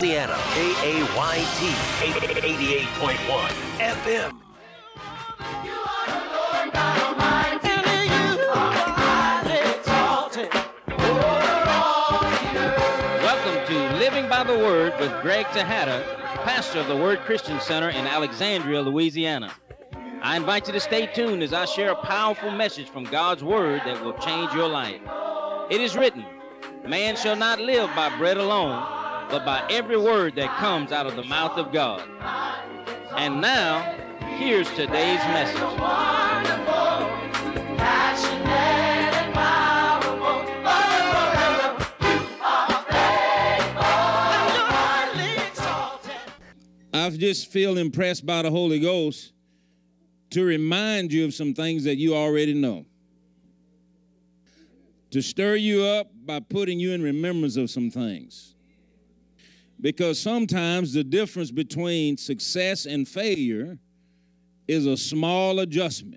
Louisiana, KAYT 88.1 FM. Welcome to Living by the Word with Greg Tejada, pastor of the Word Christian Center in Alexandria, Louisiana. I invite you to stay tuned as I share a powerful message from God's Word that will change your life. It is written, man shall not live by bread alone, but by every word that comes out of the mouth of God. And now, here's today's message. I just feel impressed by the Holy Ghost to remind you of some things that you already know. To stir you up by putting you in remembrance of some things. Because sometimes the difference between success and failure is a small adjustment.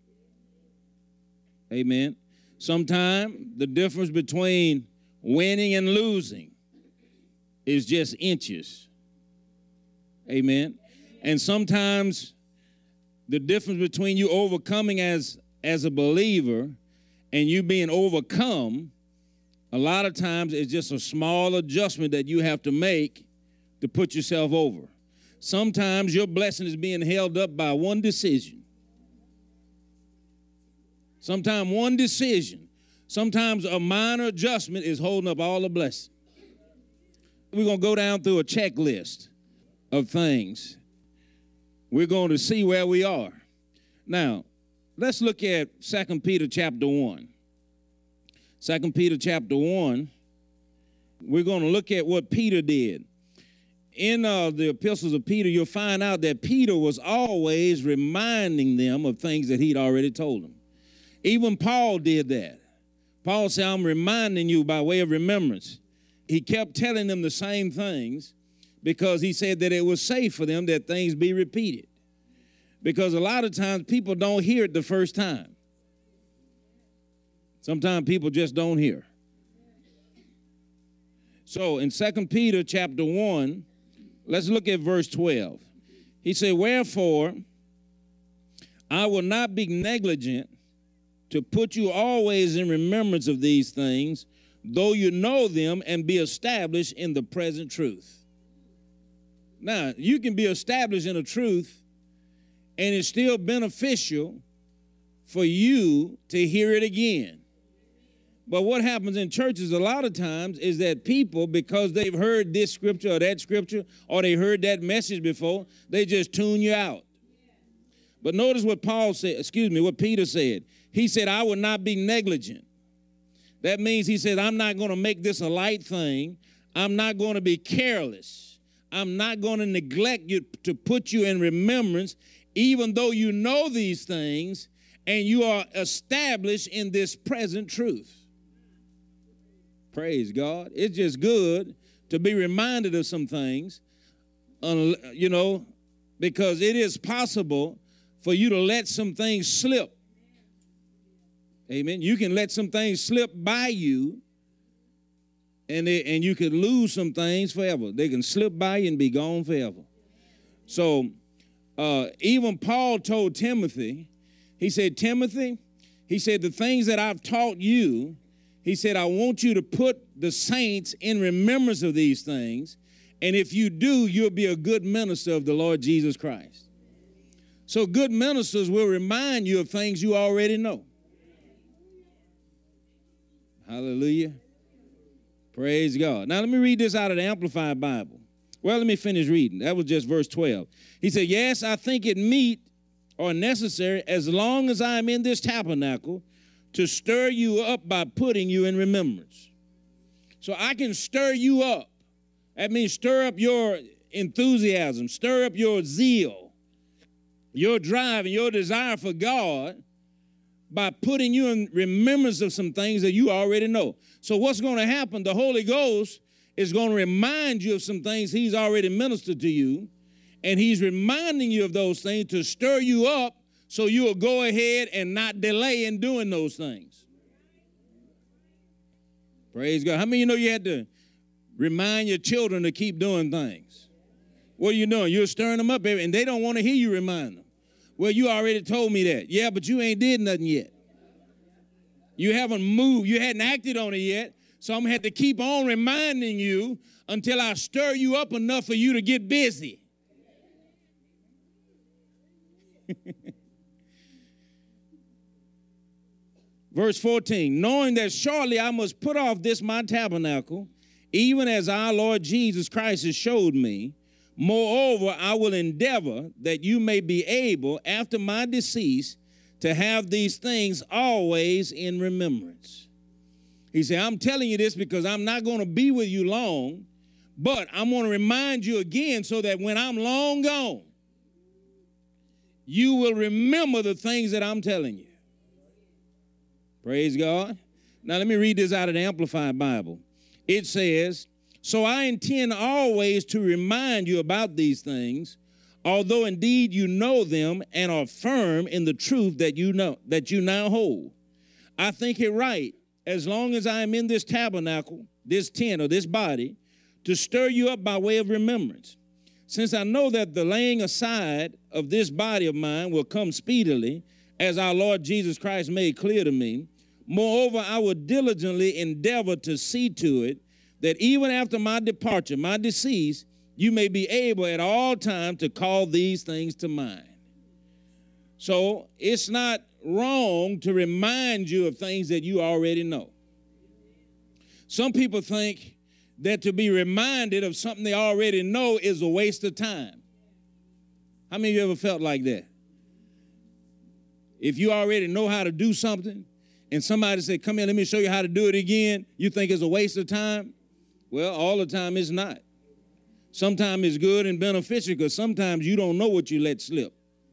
Amen. Sometimes the difference between winning and losing is just inches. Amen. And sometimes the difference between you overcoming as a believer and you being overcome, a lot of times it's just a small adjustment that you have to make to put yourself over. Sometimes your blessing is being held up by one decision. Sometimes one decision. Sometimes a minor adjustment is holding up all the blessing. We're going to go down through a checklist of things. We're going to see where we are. Now, let's look at 2 Peter chapter 1. 2 Peter chapter 1, we're going to look at what Peter did. In the epistles of Peter, you'll find out that Peter was always reminding them of things that he'd already told them. Even Paul did that. Paul said, I'm reminding you by way of remembrance. He kept telling them the same things because he said that it was safe for them that things be repeated. Because a lot of times people don't hear it the first time. Sometimes people just don't hear. So in 2 Peter chapter 1, let's look at verse 12. He said, wherefore, I will not be negligent to put you always in remembrance of these things, though you know them and be established in the present truth. Now, you can be established in a truth, and it's still beneficial for you to hear it again. But what happens in churches a lot of times is that people, because they've heard this scripture or that scripture, or they heard that message before, they just tune you out. But notice what what Peter said. He said, I will not be negligent. That means he said, I'm not going to make this a light thing. I'm not going to be careless. I'm not going to neglect you to put you in remembrance, even though you know these things and you are established in this present truth. Praise God. It's just good to be reminded of some things, because it is possible for you to let some things slip. Amen. You can let some things slip by you, and you can lose some things forever. They can slip by you and be gone forever. So even Paul told Timothy, he said, Timothy, he said, the things that I've taught you, he said, I want you to put the saints in remembrance of these things, and if you do, you'll be a good minister of the Lord Jesus Christ. So good ministers will remind you of things you already know. Hallelujah. Praise God. Now let me read this out of the Amplified Bible. Well, let me finish reading. That was just verse 12. He said, yes, I think it meet or necessary, as long as I am in this tabernacle, to stir you up by putting you in remembrance. So I can stir you up. That means stir up your enthusiasm, stir up your zeal, your drive, and your desire for God by putting you in remembrance of some things that you already know. So what's going to happen? The Holy Ghost is going to remind you of some things he's already ministered to you, and he's reminding you of those things to stir you up so you'll go ahead and not delay in doing those things. Praise God. How many of you know you had to Remind your children to keep doing things. What are you doing? You're stirring them up, and they don't want to hear you remind them. Well, you already told me that. Yeah, but you ain't did nothing yet. You haven't moved. You hadn't acted on it yet. So I'm going to have to keep on reminding you until I stir you up enough for you to get busy. Verse 14, knowing that shortly I must put off this my tabernacle, even as our Lord Jesus Christ has showed me. Moreover, I will endeavor that you may be able, after my decease, to have these things always in remembrance. He said, I'm telling you this because I'm not going to be with you long, but I'm going to remind you again so that when I'm long gone, you will remember the things that I'm telling you. Praise God. Now let me read this out of the Amplified Bible. It says, so I intend always to remind you about these things, although indeed you know them and are firm in the truth that you now hold. I think it right, as long as I am in this tabernacle, this tent or this body, to stir you up by way of remembrance. Since I know that the laying aside of this body of mine will come speedily, as our Lord Jesus Christ made clear to me, moreover, I will diligently endeavor to see to it that even after my departure, my decease, you may be able at all times to call these things to mind. So it's not wrong to remind you of things that you already know. Some people think that to be reminded of something they already know is a waste of time. How many of you ever felt like that? If you already know how to do something and somebody said, come here, let me show you how to do it again, you think it's a waste of time? Well, all the time it's not. Sometimes it's good and beneficial because sometimes you don't know what you let slip.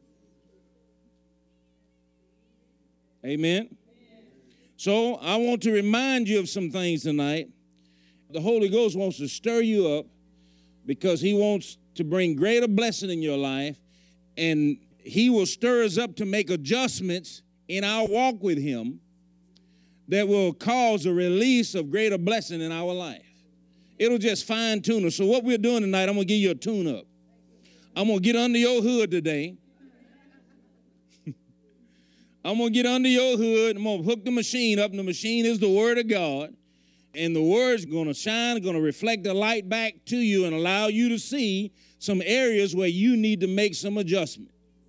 Amen? So I want to remind you of some things tonight. The Holy Ghost wants to stir you up because he wants to bring greater blessing in your life, and he will stir us up to make adjustments in our walk with him that will cause a release of greater blessing in our life. It'll just fine-tune us. So what we're doing tonight, I'm going to give you a tune-up. I'm going to get under your hood today. I'm going to get under your hood. I'm going to hook the machine up, and the machine is the Word of God. And the Word's going to shine, going to reflect the light back to you and allow you to see some areas where you need to make some adjustment.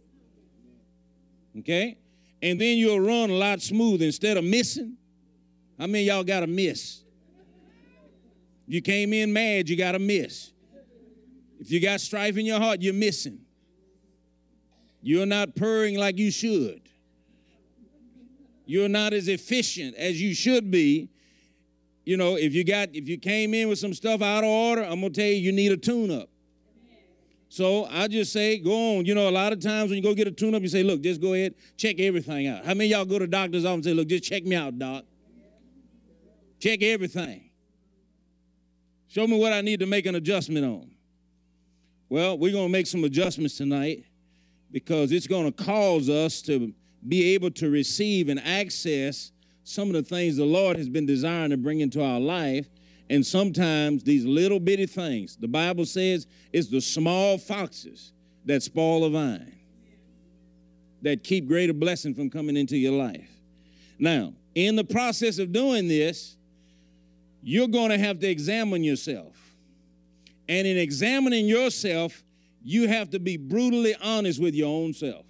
Okay? And then you'll run a lot smoother instead of missing. How many of y'all got to miss? You came in mad, you got to miss. If you got strife in your heart, you're missing. You're not purring like you should. You're not as efficient as you should be. You know, if you came in with some stuff out of order, I'm going to tell you, you need a tune-up. So I just say, go on. You know, a lot of times when you go get a tune-up, you say, look, just go ahead, check everything out. How many of y'all go to the doctor's office and say, look, just check me out, doc? Check everything. Show me what I need to make an adjustment on. Well, we're going to make some adjustments tonight because it's going to cause us to be able to receive and access some of the things the Lord has been desiring to bring into our life. And sometimes these little bitty things, the Bible says, it's the small foxes that spoil the vine, that keep greater blessing from coming into your life. Now, in the process of doing this, you're going to have to examine yourself. And in examining yourself, you have to be brutally honest with your own self.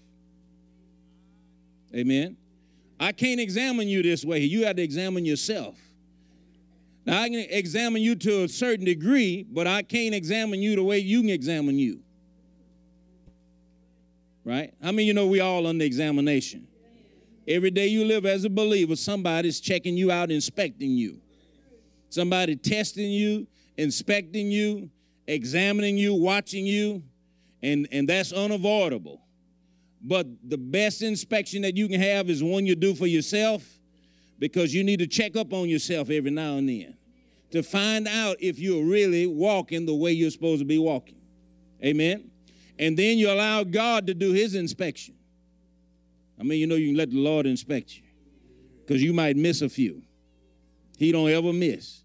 Amen? I can't examine you this way. You have to examine yourself. Now, I can examine you to a certain degree, but I can't examine you the way you can examine you. Right? How many of you know we all under examination? Every day you live as a believer, somebody's checking you out, inspecting you. Somebody testing you, inspecting you, examining you, watching you, and that's unavoidable. But the best inspection that you can have is one you do for yourself, because you need to check up on yourself every now and then to find out if you're really walking the way you're supposed to be walking. Amen? And then you allow God to do his inspection. I mean, you know you can let the Lord inspect you because you might miss a few. He don't ever miss.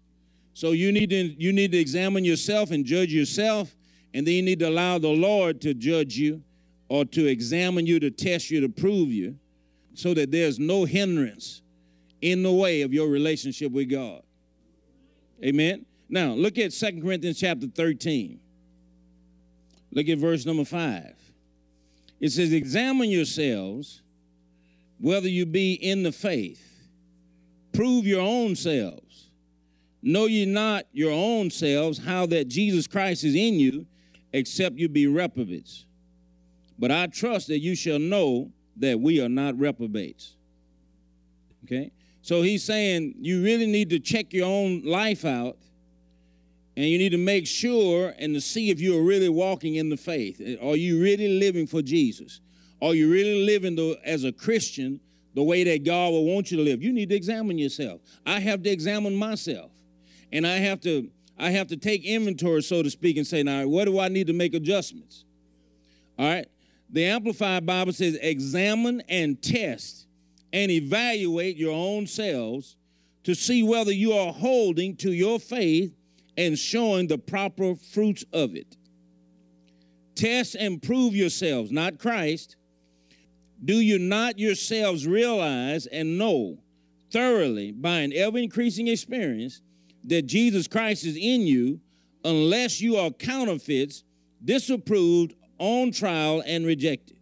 So you need to examine yourself and judge yourself, and then you need to allow the Lord to judge you or to examine you, to test you, to prove you, so that there's no hindrance in the way of your relationship with God. Amen. Now, look at 2 Corinthians chapter 13. Look at verse number 5. It says, examine yourselves whether you be in the faith. Prove your own selves. Know ye not your own selves how that Jesus Christ is in you, except you be reprobates. But I trust that you shall know that we are not reprobates. Okay? So he's saying you really need to check your own life out, and you need to make sure and to see if you're really walking in the faith. Are you really living for Jesus? Are you really living as a Christian the way that God will want you to live? You need to examine yourself. I have to examine myself. And I have to take inventory, so to speak, and say, now, what do I need to make adjustments? All right? The Amplified Bible says, examine and test and evaluate your own selves to see whether you are holding to your faith and showing the proper fruits of it. Test and prove yourselves, not Christ. Do you not yourselves realize and know thoroughly by an ever-increasing experience that Jesus Christ is in you, unless you are counterfeits, disapproved, on trial, and rejected?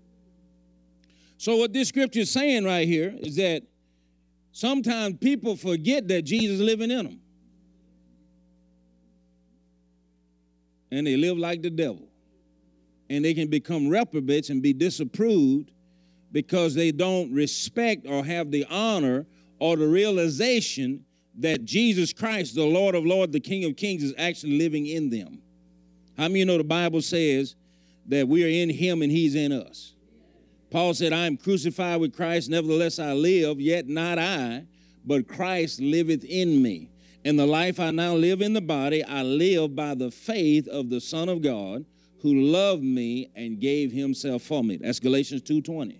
So what this scripture is saying right here is that sometimes people forget that Jesus is living in them. And they live like the devil. And they can become reprobates and be disapproved because they don't respect or have the honor or the realization that Jesus Christ, the Lord of Lords, the King of Kings, is actually living in them. How many of you know the Bible says that we are in him and he's in us? Paul said, I am crucified with Christ, nevertheless I live, yet not I, but Christ liveth in me. And the life I now live in the body, I live by the faith of the Son of God, who loved me and gave himself for me. That's Galatians 2:20.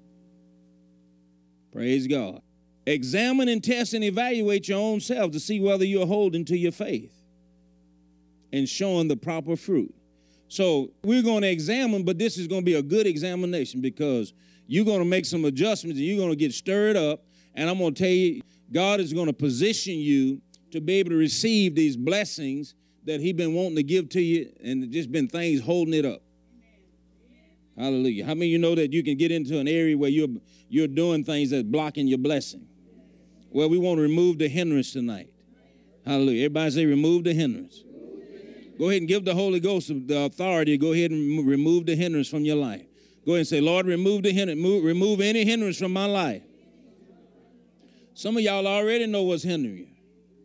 Praise God. Examine and test and evaluate your own self to see whether you're holding to your faith and showing the proper fruit. So we're going to examine, but this is going to be a good examination, because you're going to make some adjustments and you're going to get stirred up. And I'm going to tell you, God is going to position you to be able to receive these blessings that he's been wanting to give to you, and just been things holding it up. Hallelujah. How many of you know that you can get into an area where you're doing things that's blocking your blessing? Well, we want to remove the hindrance tonight. Hallelujah. Everybody say, remove the hindrance. Go ahead and give the Holy Ghost the authority to go ahead and remove the hindrance from your life. Go ahead and say, Lord, remove the hindrance. Remove any hindrance from my life. Some of y'all already know what's hindering you.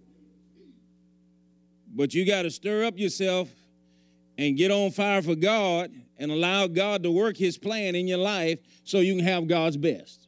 But you got to stir up yourself and get on fire for God and allow God to work his plan in your life so you can have God's best.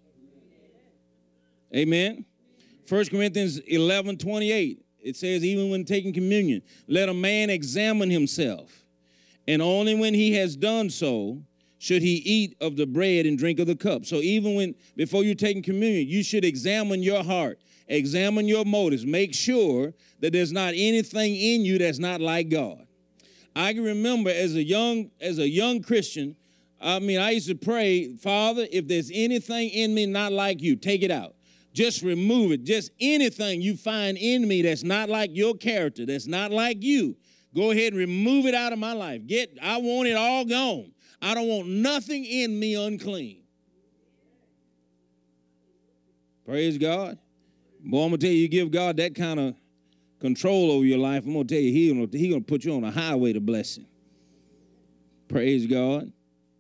Amen. 1 Corinthians 11:28, it says, even when taking communion, let a man examine himself, and only when he has done so should he eat of the bread and drink of the cup. So even before you're taking communion, you should examine your heart, examine your motives, make sure that there's not anything in you that's not like God. I can remember as a young Christian, I used to pray, Father, if there's anything in me not like you, take it out. Just remove it. Just anything you find in me that's not like your character, that's not like you, go ahead and remove it out of my life. I want it all gone. I don't want nothing in me unclean. Praise God. Boy, I'm going to tell you, you give God that kind of control over your life, I'm going to tell you, He's going to put you on a highway to blessing. Praise God.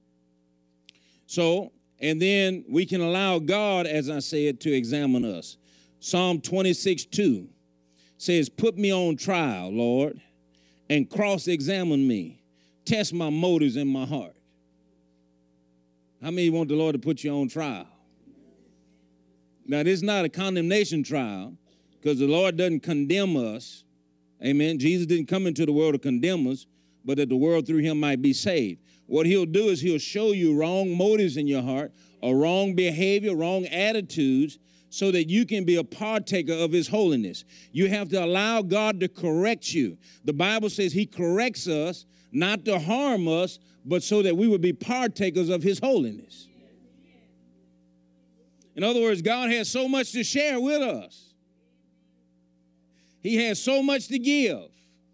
So, and then we can allow God, as I said, to examine us. Psalm 26:2 says, put me on trial, Lord, and cross-examine me. Test my motives in my heart. How many want the Lord to put you on trial? Now, this is not a condemnation trial, because the Lord doesn't condemn us. Amen. Jesus didn't come into the world to condemn us, but that the world through him might be saved. What he'll do is he'll show you wrong motives in your heart, or wrong behavior, wrong attitudes, so that you can be a partaker of his holiness. You have to allow God to correct you. The Bible says he corrects us not to harm us, but so that we would be partakers of his holiness. In other words, God has so much to share with us. He has so much to give.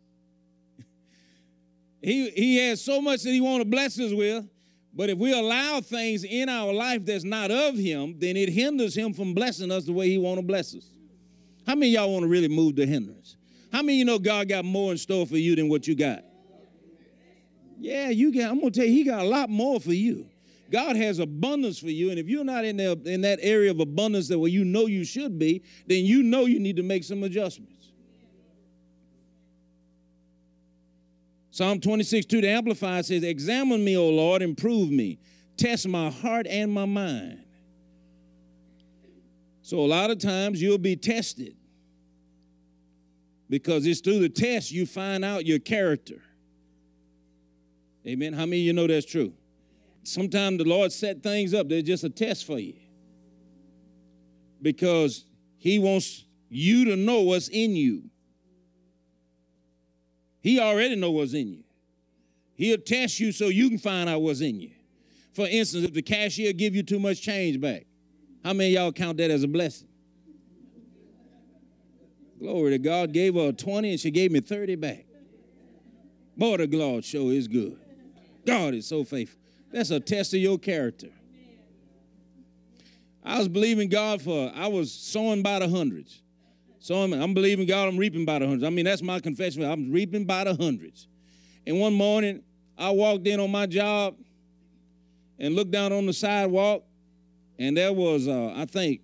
He has so much that he wants to bless us with. But if we allow things in our life that's not of him, then it hinders him from blessing us the way he want to bless us. How many of y'all want to really move the hindrance? How many of you know God got more in store for you than what you got? Yeah, you got. I'm going to tell you, he got a lot more for you. God has abundance for you, and if you're not in that area of abundance that where you know you should be, then you know you need to make some adjustments. Psalm 26:2, the Amplified says, examine me, O Lord, and prove me. Test my heart and my mind. So a lot of times you'll be tested because it's through the test you find out your character. Amen. How many of you know that's true? Sometimes the Lord set things up. They're just a test for you because he wants you to know what's in you. He already knows what's in you. He'll test you so you can find out what's in you. For instance, if the cashier give you too much change back, how many of y'all count that as a blessing? Glory to God. Gave her 20 and she gave me 30 back. Boy, the Lord sure is good. God is so faithful. That's a test of your character. I was believing God I was sowing by the hundreds. So I'm believing God, I'm reaping by the hundreds. I mean, that's my confession. I'm reaping by the hundreds. And one morning, I walked in on my job and looked down on the sidewalk, and there was, I think,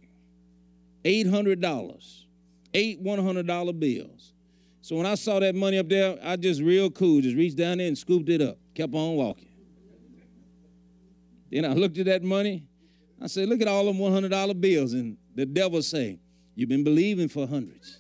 $800, 8 $100 bills. So when I saw that money up there, I just real cool, just reached down there and scooped it up, kept on walking. Then I looked at that money. I said, look at all them $100 bills. And the devil say, you've been believing for hundreds.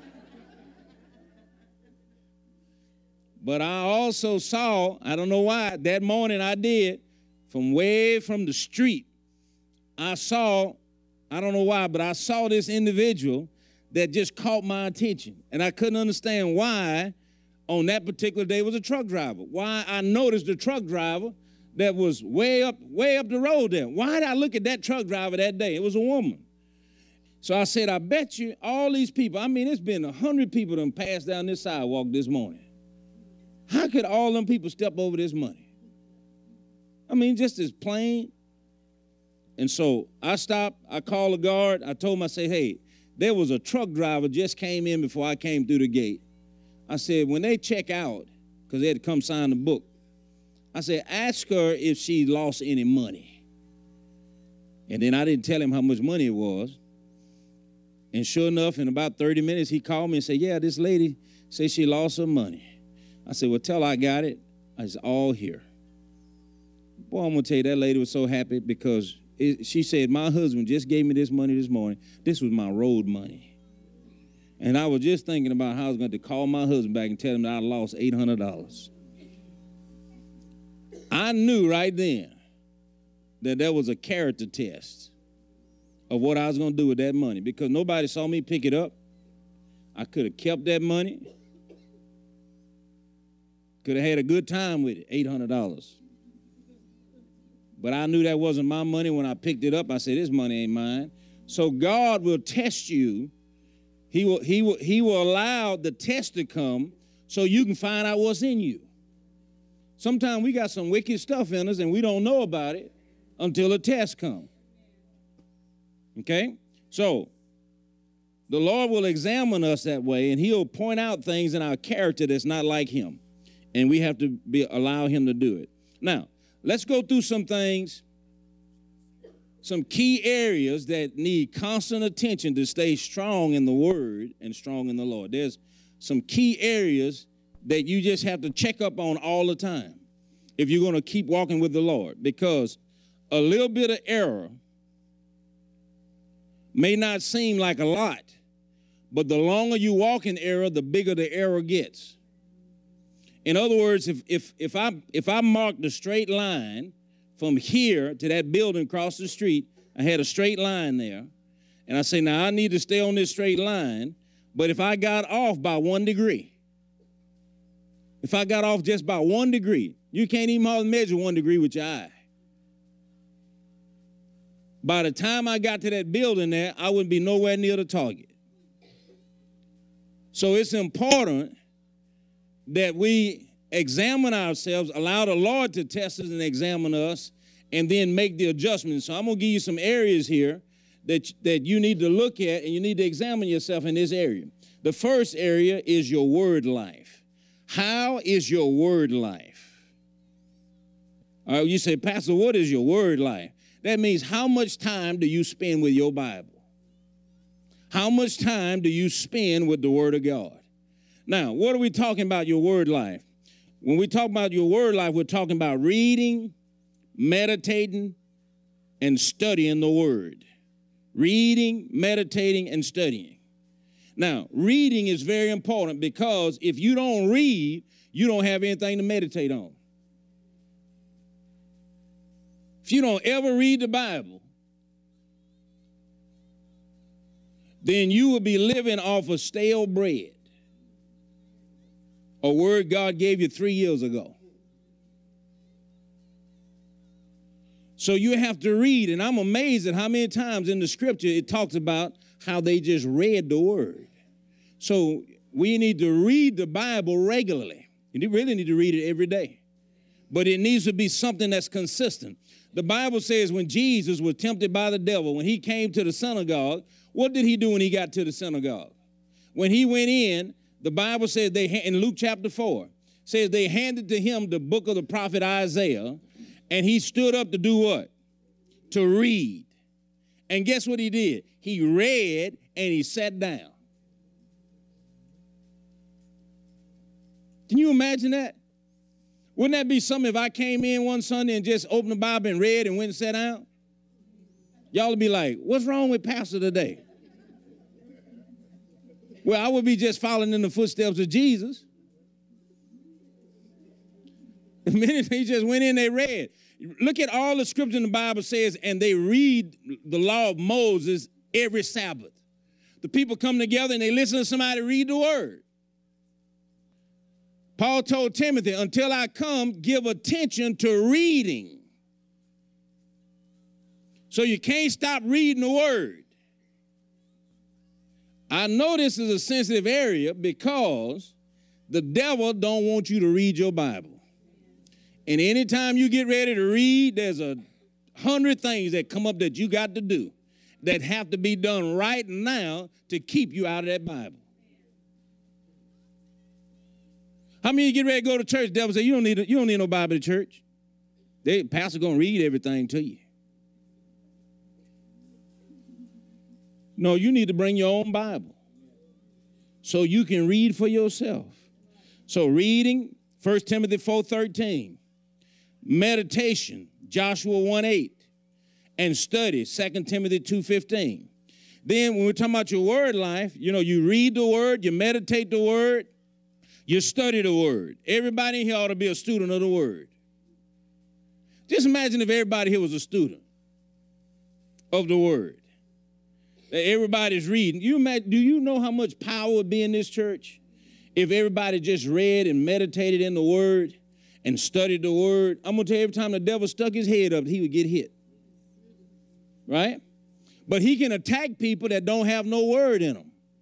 But I also saw, I don't know why, that morning I did, from the street, I saw, I don't know why, but I saw this individual that just caught my attention. And I couldn't understand why on that particular day was a truck driver. Why I noticed the truck driver that was way up the road there. Why did I look at that truck driver that day? It was a woman. So I said, I bet you all these people, I mean, it's been 100 people that passed down this sidewalk this morning. How could all them people step over this money? I mean, just as plain. And so I stopped, I called the guard, I told him, I said, hey, there was a truck driver just came in before I came through the gate. I said, when they check out, because they had to come sign the book, I said, ask her if she lost any money. And then I didn't tell him how much money it was. And sure enough, in about 30 minutes, he called me and said, yeah, this lady said she lost her money. I said, well, tell her I got it. It's all here. Boy, I'm going to tell you, that lady was so happy because she said, my husband just gave me this money this morning. This was my road money. And I was just thinking about how I was going to call my husband back and tell him that I lost $800. I knew right then that there was a character test of what I was going to do with that money because nobody saw me pick it up. I could have kept that money. Could have had a good time with it, $800. But I knew that wasn't my money when I picked it up. I said, this money ain't mine. So God will test you. He will allow the test to come so you can find out what's in you. Sometimes we got some wicked stuff in us and we don't know about it until a test comes. Okay? So the Lord will examine us that way and he'll point out things in our character that's not like him. And we have to allow him to do it. Now, let's go through some things, some key areas that need constant attention to stay strong in the word and strong in the Lord. There's some key areas that you just have to check up on all the time if you're going to keep walking with the Lord, because a little bit of error may not seem like a lot, but the longer you walk in error, the bigger the error gets. In other words, if I marked a straight line from here to that building across the street, I had a straight line there, And I say, now I need to stay on this straight line, but if I got off by 1 degree, if I got off just by 1 degree, you can't even hardly measure 1 degree with your eye. By the time I got to that building there, I wouldn't be nowhere near the target. So it's important that we examine ourselves, allow the Lord to test us and examine us, and then make the adjustments. So I'm going to give you some areas here that you need to look at, and you need to examine yourself in this area. The first area is your word life. How is your word life? You say, Pastor, what is your word life? That means how much time do you spend with your Bible? How much time do you spend with the Word of God? Now, what are we talking about your word life? When we talk about your word life, we're talking about reading, meditating, and studying the Word. Reading, meditating, and studying. Now, reading is very important because if you don't read, you don't have anything to meditate on. If you don't ever read the Bible, then you will be living off of stale bread, a word God gave you 3 years ago. So you have to read, and I'm amazed at how many times in the scripture it talks about how they just read the word. So we need to read the Bible regularly. You really need to read it every day. But it needs to be something that's consistent. The Bible says when Jesus was tempted by the devil, when he came to the synagogue, what did he do when he got to the synagogue? When he went in, the Bible says in Luke chapter 4, says they handed to him the book of the prophet Isaiah, and he stood up to do what? To read. And guess what he did? He read and he sat down. Can you imagine that? Wouldn't that be something if I came in one Sunday and just opened the Bible and read and went and sat down? Y'all would be like, what's wrong with Pastor today? Well, I would be just following in the footsteps of Jesus. The minute he just went in, they read. Look at all the scripture in the Bible says, and they read the law of Moses every Sabbath. The people come together and they listen to somebody read the word. Paul told Timothy, until I come, give attention to reading. So you can't stop reading the word. I know this is a sensitive area because the devil don't want you to read your Bible. And anytime you get ready to read, there's 100 things that come up that you got to do that have to be done right now to keep you out of that Bible. How many of you get ready to go to church? The devil say, you don't need no Bible at church. Pastor going to read everything to you. No, you need to bring your own Bible so you can read for yourself. So reading, 1 Timothy 4:13. Meditation, Joshua 1:8. And study, 2 Timothy 2:15. Then when we're talking about your word life, you read the word, you meditate the word, you study the word. Everybody here ought to be a student of the word. Just imagine if everybody here was a student of the word. That everybody's reading. Do you know how much power would be in this church if everybody just read and meditated in the word and studied the word? I'm going to tell you, every time the devil stuck his head up, he would get hit. Right? But he can attack people that don't have no word in them.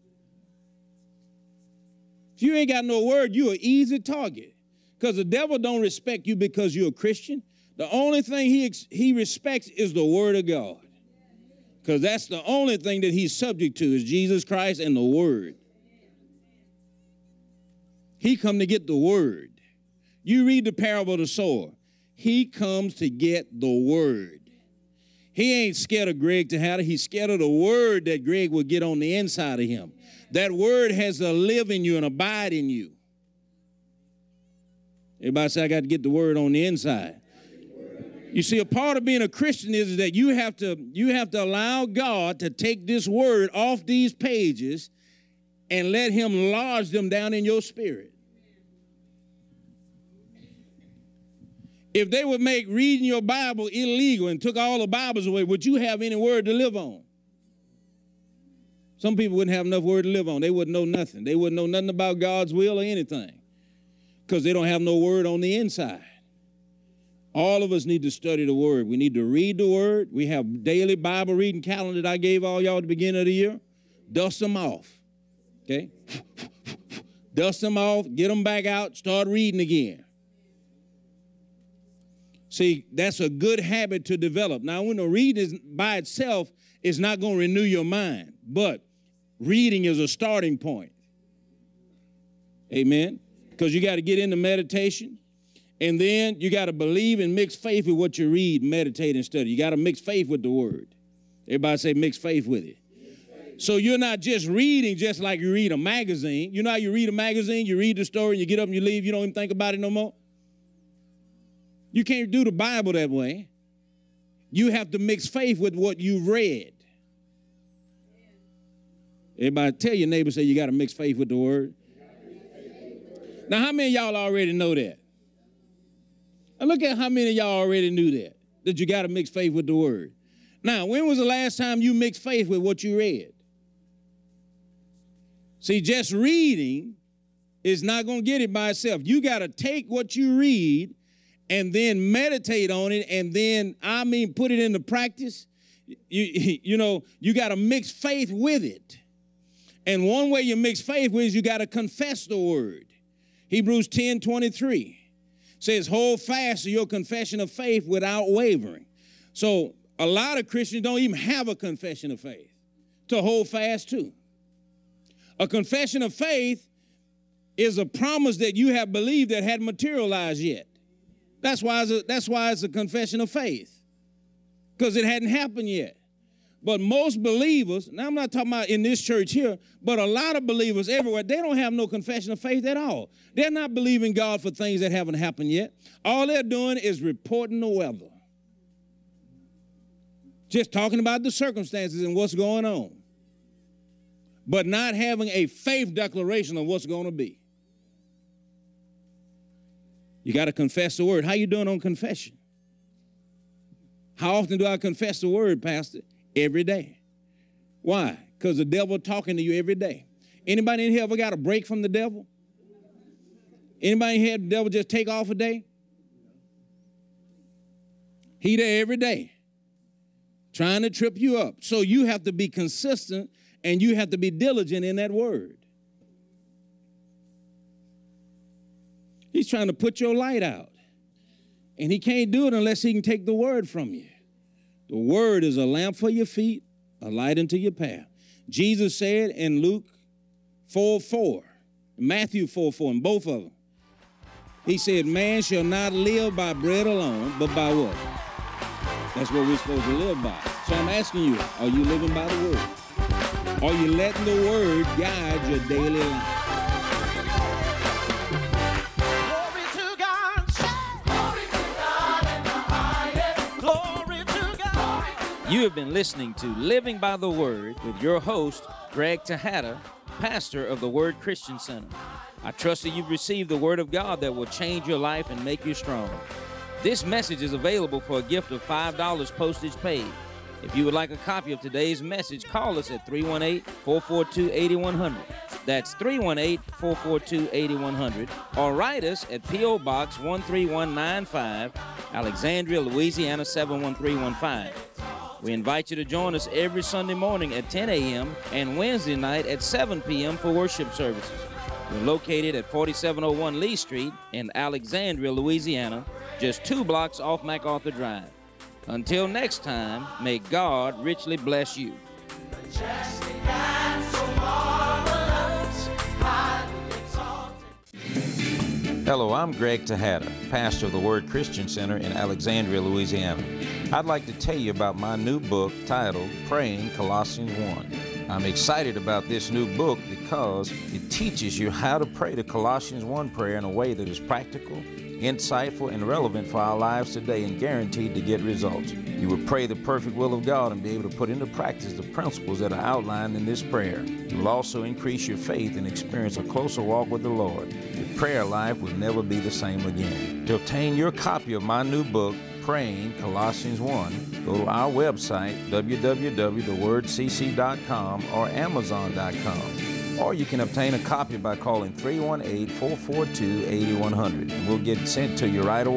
If you ain't got no word, you're an easy target. Because the devil don't respect you because you're a Christian. The only thing he respects is the word of God. Because that's the only thing that he's subject to is Jesus Christ and the word. He come to get the word. You read the parable of the sower. He comes to get the word. He ain't scared of Greg Tejada. He's scared of the word that Greg will get on the inside of him. That word has to live in you and abide in you. Everybody say, I got to get the word on the inside. You see, a part of being a Christian is that you have to allow God to take this word off these pages and let him lodge them down in your spirit. If they would make reading your Bible illegal and took all the Bibles away, would you have any word to live on? Some people wouldn't have enough word to live on. They wouldn't know nothing. They wouldn't know nothing about God's will or anything because they don't have no word on the inside. All of us need to study the word. We need to read the word. We have daily Bible reading calendar that I gave all y'all at the beginning of the year. Dust them off, okay? Dust them off, get them back out, start reading again. See, that's a good habit to develop. Now, when the reading is by itself, it's not going to renew your mind, but reading is a starting point. Amen? Because you got to get into meditation, and then you got to believe and mix faith with what you read, meditate, and study. You got to mix faith with the word. Everybody say mix faith with it. So you're not just reading just like you read a magazine. You know how you read a magazine, you read the story, and you get up and you leave, you don't even think about it no more? You can't do the Bible that way. You have to mix faith with what you've read. Everybody tell your neighbor, say you got to mix faith with the word. Now, how many of y'all already know that? Now, look at how many of y'all already knew that you got to mix faith with the word. Now, when was the last time you mixed faith with what you read? See, just reading is not going to get it by itself. You got to take what you read and then meditate on it and then, put it into practice. You got to mix faith with it. And one way you mix faith with is you got to confess the word. Hebrews 10:23 says, hold fast to your confession of faith without wavering. So a lot of Christians don't even have a confession of faith to hold fast to. A confession of faith is a promise that you have believed that hadn't materialized yet. That's why it's a confession of faith, because it hadn't happened yet. But most believers, now I'm not talking about in this church here, but a lot of believers everywhere, they don't have no confession of faith at all. They're not believing God for things that haven't happened yet. All they're doing is reporting the weather. Just talking about the circumstances and what's going on, but not having a faith declaration of what's going to be. You got to confess the word. How you doing on confession? How often do I confess the word, Pastor? Every day. Why? Because the devil talking to you every day. Anybody in here ever got a break from the devil? Anybody in here the devil just take off a day? He there every day, trying to trip you up. So you have to be consistent and you have to be diligent in that word. He's trying to put your light out. And he can't do it unless he can take the word from you. The word is a lamp for your feet, a light unto your path. Jesus said in Luke 4:4, Matthew 4:4, in both of them, he said, man shall not live by bread alone, but by what? That's what we're supposed to live by. So I'm asking you, are you living by the word? Are you letting the word guide your daily life? You have been listening to Living by the Word with your host, Greg Tejada, pastor of the Word Christian Center. I trust that you've received the Word of God that will change your life and make you strong. This message is available for a gift of $5 postage paid. If you would like a copy of today's message, call us at 318-442-8100. That's 318-442-8100. Or write us at P.O. Box 13195, Alexandria, Louisiana 71315. We invite you to join us every Sunday morning at 10 a.m. and Wednesday night at 7 p.m. for worship services. We're located at 4701 Lee Street in Alexandria, Louisiana, just 2 blocks off MacArthur Drive. Until next time, may God richly bless you. Hello, I'm Greg Tejada, pastor of the Word Christian Center in Alexandria, Louisiana. I'd like to tell you about my new book titled Praying Colossians 1. I'm excited about this new book because it teaches you how to pray the Colossians 1 prayer in a way that is practical, insightful, and relevant for our lives today and guaranteed to get results. You will pray the perfect will of God and be able to put into practice the principles that are outlined in this prayer. You will also increase your faith and experience a closer walk with the Lord. Your prayer life will never be the same again. To obtain your copy of my new book, praying Colossians 1, go to our website, www.thewordcc.com or amazon.com. Or you can obtain a copy by calling 318-442-8100. And we'll get it sent to you right away.